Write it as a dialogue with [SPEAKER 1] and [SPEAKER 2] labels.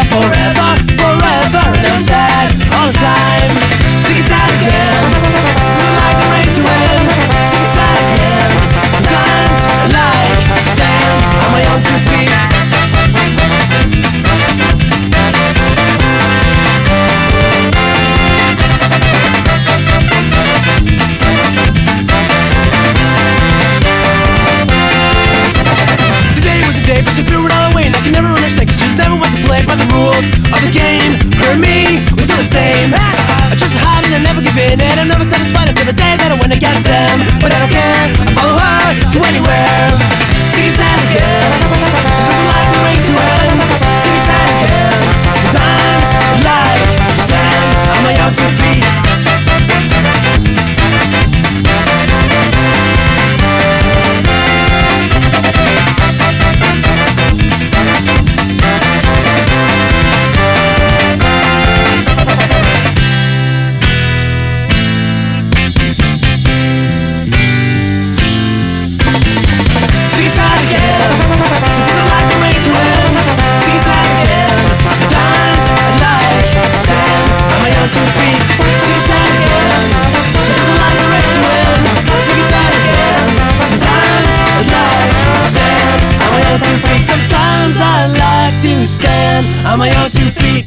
[SPEAKER 1] forever, forever. And I'm sad all the time. Sing it sad again. Sometimes I like the rain to end. Sing it sad again. Sometimes I like to stand on my own 2 feet. But you threw it all away, and I can never understand, cause you've never went to play by the rules of the game. Her and me, we're still the same. I just hide and I never give in, and I'm never satisfied until the day that I win against them. But I don't care, I follow her to anywhere. Sing it sad again. Sometimes I like the rain to end. Sing it sad again. Sometimes I like to stand on my own 2 feet. Sometimes I like to stand on my own 2 feet.